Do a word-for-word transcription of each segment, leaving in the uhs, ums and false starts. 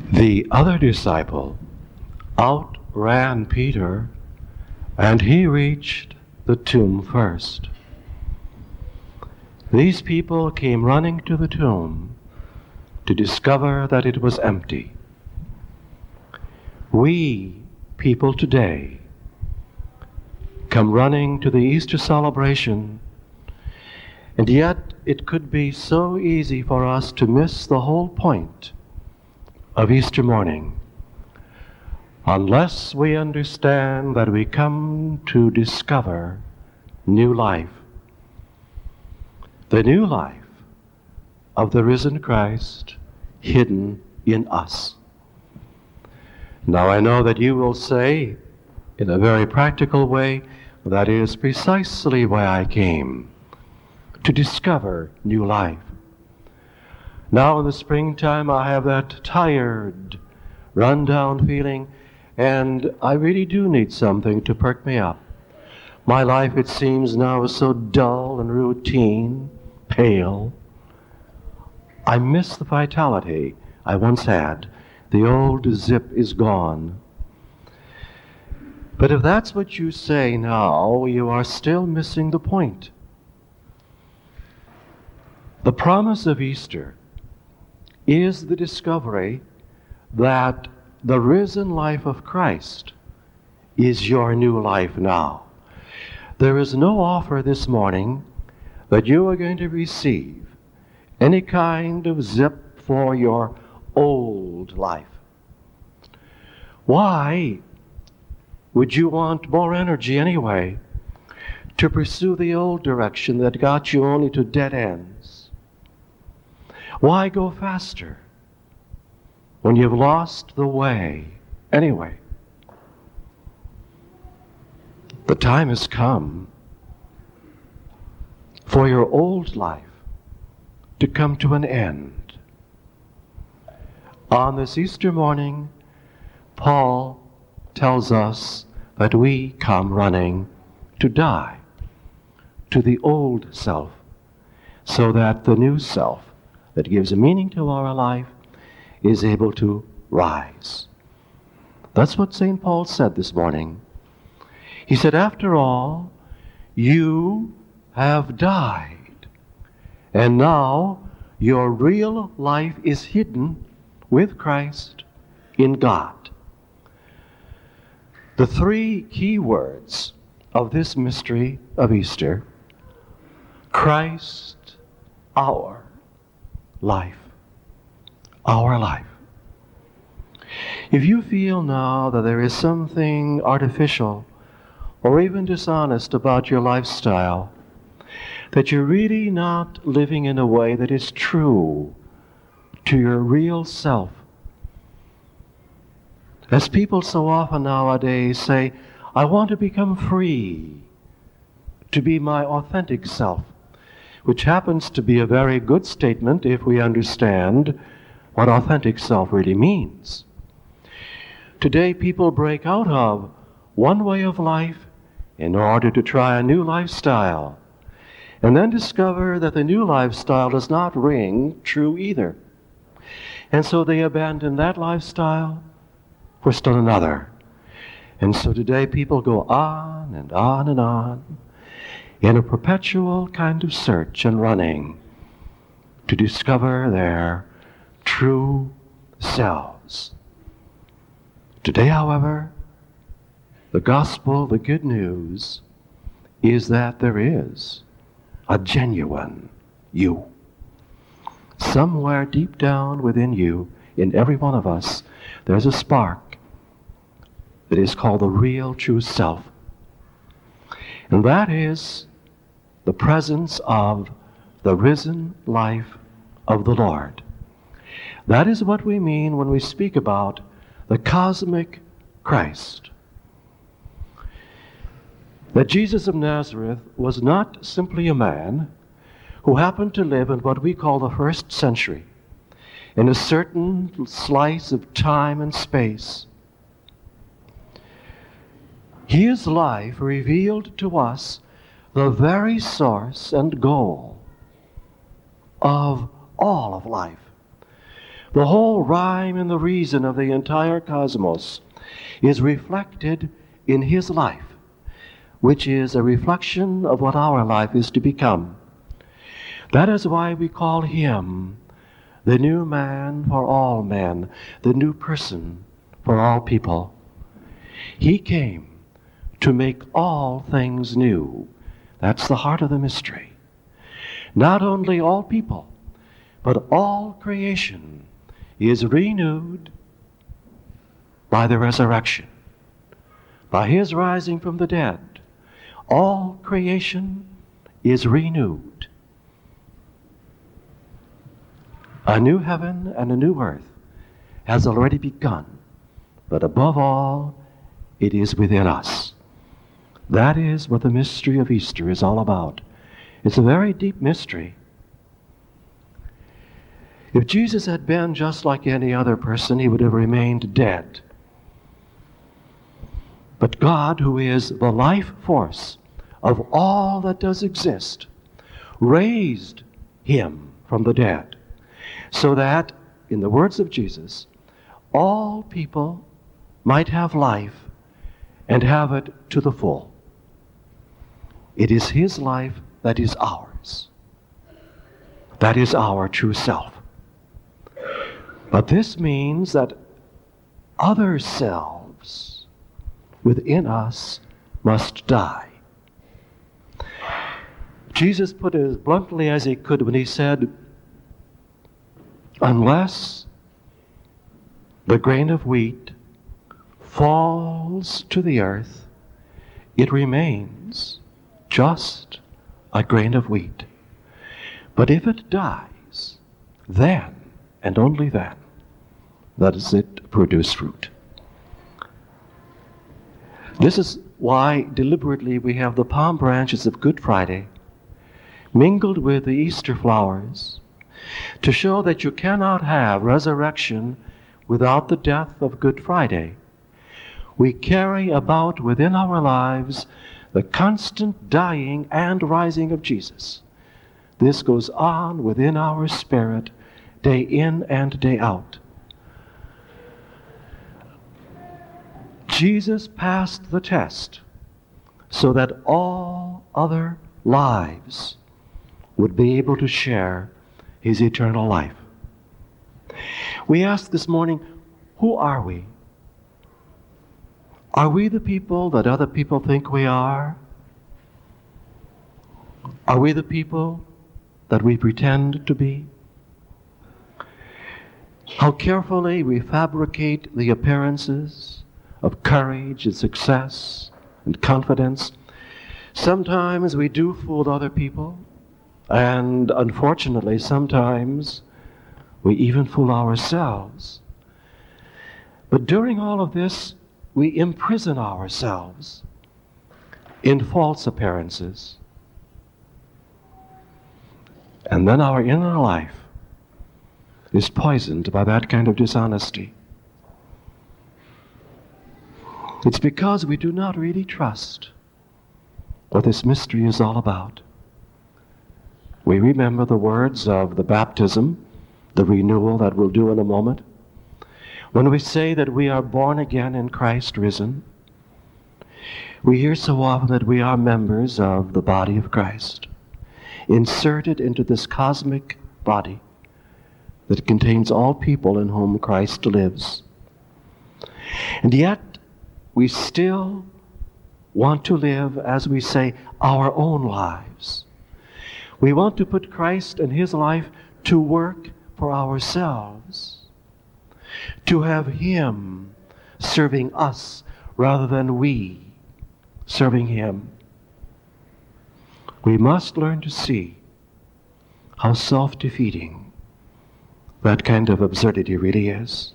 The other disciple outran Peter, and he reached the tomb first. These people came running to the tomb to discover that it was empty. We, people today, come running to the Easter celebration, and yet it could be so easy for us to miss the whole point of Easter morning unless we understand that we come to discover new life. The new life of the risen Christ hidden in us. Now I know that you will say, in a very practical way, that is precisely why I came, to discover new life. Now in the springtime I have that tired, run-down feeling, and I really do need something to perk me up. My life, it seems now, is so dull and routine, pale. I miss the vitality I once had. The old zip is gone. But if that's what you say now, you are still missing the point. The promise of Easter is the discovery that the risen life of Christ is your new life now. There is no offer this morning that you are going to receive any kind of zip for your old life. Why would you want more energy anyway to pursue the old direction that got you only to dead ends? Why go faster when you've lost the way anyway? The time has come for your old life to come to an end. On this Easter morning, Paul tells us that we come running to die to the old self, so that the new self that gives a meaning to our life is able to rise. That's what Saint Paul said this morning. He said, after all, you have died, and now your real life is hidden with Christ in God. The three key words of this mystery of Easter: Christ, our life. Our life. If you feel now that there is something artificial or even dishonest about your lifestyle, that you're really not living in a way that is true to your real self, as people so often nowadays say, I want to become free, to be my authentic self, which happens to be a very good statement if we understand what authentic self really means. Today people break out of one way of life in order to try a new lifestyle, and then discover that the new lifestyle does not ring true either. And so they abandon that lifestyle for still another. And so today people go on and on and on in a perpetual kind of search and running to discover their true selves. Today, however, the gospel, the good news, is that there is a genuine you. Somewhere deep down within you, in every one of us, there's a spark that is called the real true self. And that is the presence of the risen life of the Lord. That is what we mean when we speak about the cosmic Christ. That Jesus of Nazareth was not simply a man who happened to live in what we call the first century, in a certain slice of time and space. His life revealed to us the very source and goal of all of life. The whole rhyme and the reason of the entire cosmos is reflected in his life, which is a reflection of what our life is to become. That is why we call him the new man for all men, the new person for all people. He came to make all things new. That's the heart of the mystery. Not only all people, but all creation is renewed by the resurrection, by his rising from the dead. All creation is renewed. A new heaven and a new earth has already begun, but above all, it is within us. That is what the mystery of Easter is all about. It's a very deep mystery. If Jesus had been just like any other person, he would have remained dead. But God, who is the life force of all that does exist, raised him from the dead, so that, in the words of Jesus, all people might have life and have it to the full. It is his life that is ours. That is our true self. But this means that other selves within us must die. Jesus put it as bluntly as he could when he said, unless the grain of wheat falls to the earth, it remains just a grain of wheat. But if it dies, then, and only then, does it produce fruit. This is why deliberately we have the palm branches of Good Friday mingled with the Easter flowers, to show that you cannot have resurrection without the death of Good Friday. We carry about within our lives the constant dying and rising of Jesus. This goes on within our spirit, day in and day out. Jesus passed the test so that all other lives would be able to share his eternal life. We ask this morning, who are we? Are we the people that other people think we are? Are we the people that we pretend to be? How carefully we fabricate the appearances of courage and success and confidence. Sometimes we do fool other people, and unfortunately sometimes we even fool ourselves. But during all of this, we imprison ourselves in false appearances. And then our inner life is poisoned by that kind of dishonesty. It's because we do not really trust what this mystery is all about. We remember the words of the baptism, the renewal that we'll do in a moment, when we say that we are born again in Christ risen. We hear so often that we are members of the body of Christ, inserted into this cosmic body that contains all people in whom Christ lives. And yet, we still want to live, as we say, our own lives. We want to put Christ and his life to work for ourselves, to have him serving us rather than we serving him. We must learn to see how self-defeating that kind of absurdity really is.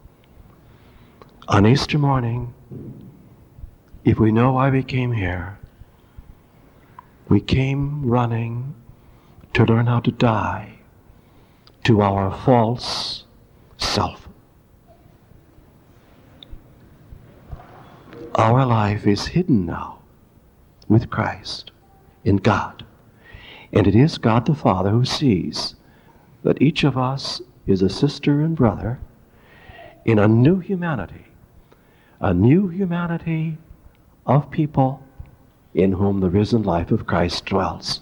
On Easter morning, if we know why we came here, we came running to learn how to die to our false self. Our life is hidden now with Christ in God. And it is God the Father who sees that each of us is a sister and brother in a new humanity, a new humanity of people in whom the risen life of Christ dwells.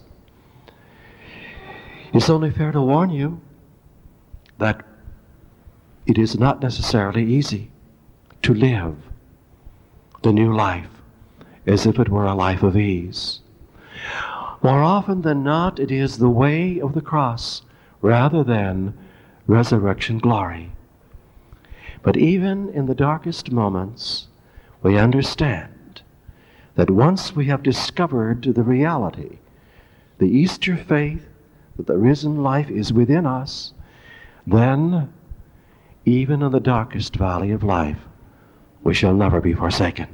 It's only fair to warn you that it is not necessarily easy to live the new life as if it were a life of ease. More often than not, it is the way of the cross rather than resurrection glory. But even in the darkest moments, we understand that once we have discovered the reality, the Easter faith, that the risen life is within us, then, even in the darkest valley of life, we shall never be forsaken.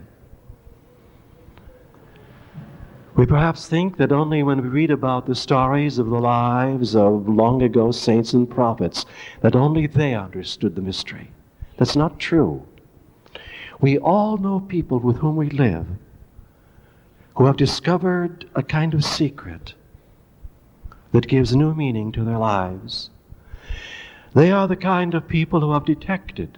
We perhaps think that only when we read about the stories of the lives of long ago saints and prophets, that only they understood the mystery. That's not true. We all know people with whom we live who have discovered a kind of secret that gives new meaning to their lives. They are the kind of people who have detected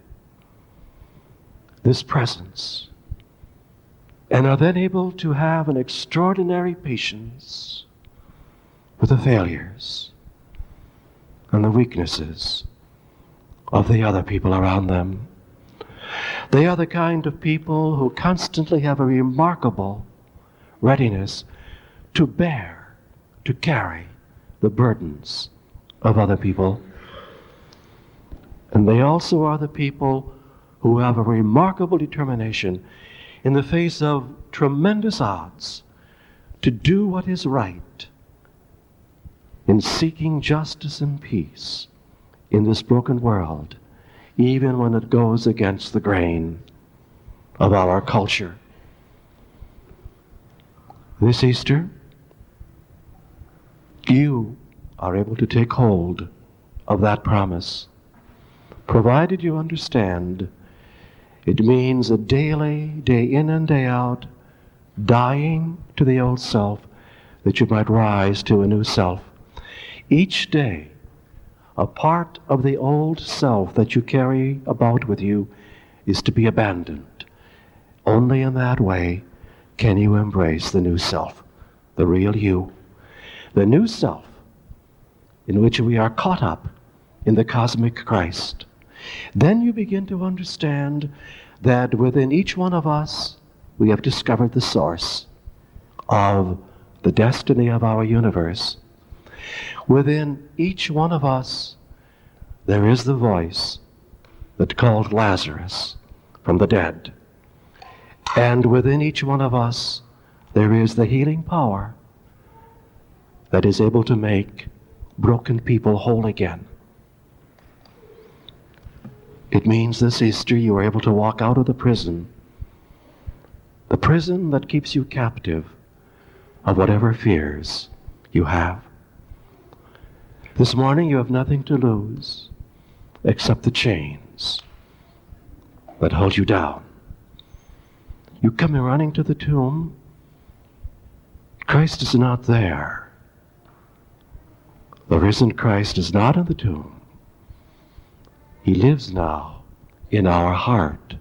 this presence and are then able to have an extraordinary patience with the failures and the weaknesses of the other people around them. They are the kind of people who constantly have a remarkable readiness to bear, to carry the burdens of other people. And they also are the people who have a remarkable determination in the face of tremendous odds to do what is right in seeking justice and peace in this broken world, even when it goes against the grain of our culture. This Easter, you are able to take hold of that promise, provided you understand it means a daily, day in and day out, dying to the old self that you might rise to a new self. Each day, a part of the old self that you carry about with you is to be abandoned. Only in that way can you embrace the new self, the real you, the new self in which we are caught up in the cosmic Christ. Then you begin to understand that within each one of us we have discovered the source of the destiny of our universe. Within each one of us there is the voice that called Lazarus from the dead. And within each one of us there is the healing power that is able to make broken people whole again. It means this Easter you are able to walk out of the prison, the prison that keeps you captive of whatever fears you have. This morning you have nothing to lose except the chains that hold you down. You come running to the tomb. Christ is not there. The risen Christ is not in the tomb. He lives now in our heart.